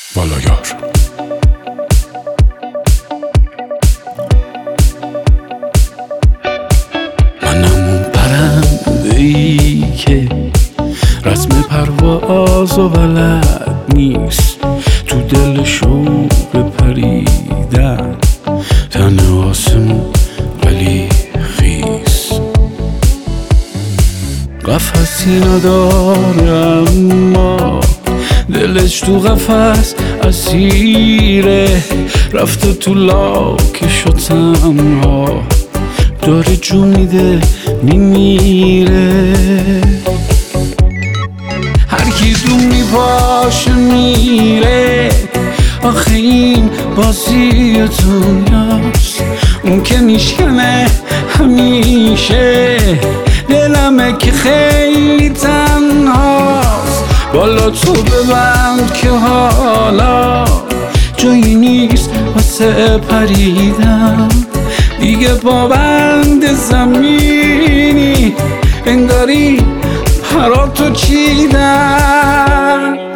والایار. منم اون پرنده‌ای که رسم پرواز و بلد نیست، تو دل شوق پریدن تن آسمون ولی خیس. قفصی نداره اما دلش تو قفس اسیره، رفته تو لاکش و تنها داره جو میده میمیره. هر کی دون میپاشه میره، آخه این بازی دنیاست، اون که میشکنه همیشه دلمه که خیلی تنهاست. بالا تو ببند که حالا جایی نیست واسه پریدن، دیگه پابند زمینی انگاری پراتو چیدن.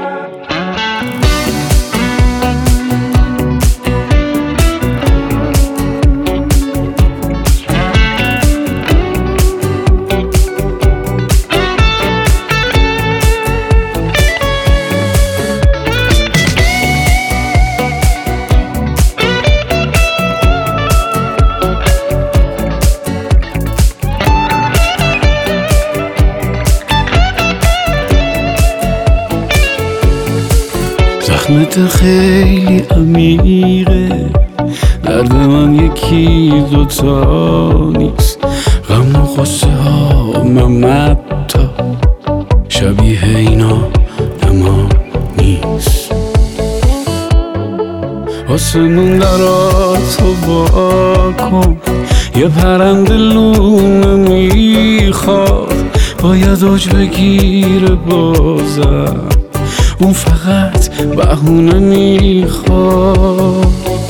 زخمت خیلی عمیقه، درد من یکی دوتا نیست، غم و غصه ها ممتا شبیه اینا اما نیست. آسمون دراتو با کن، یه پرنده لونه میخواد، باید اوج بگیره بازم، اون فقط بهونه میخواد.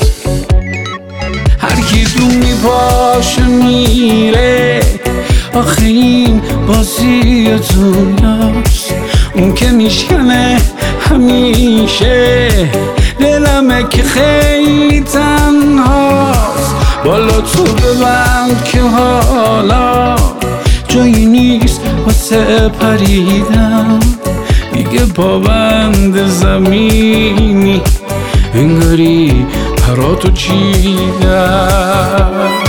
هر کی دون میپاشه میره، آخه این بازی دنیاست، اون که میشکنه همیشه دلمه که خیلی تنهاست. بالا تو ببند که حالا جایی نیست واسه پریدن، دیگه پابند زمینی انگاری پراتو چیدن.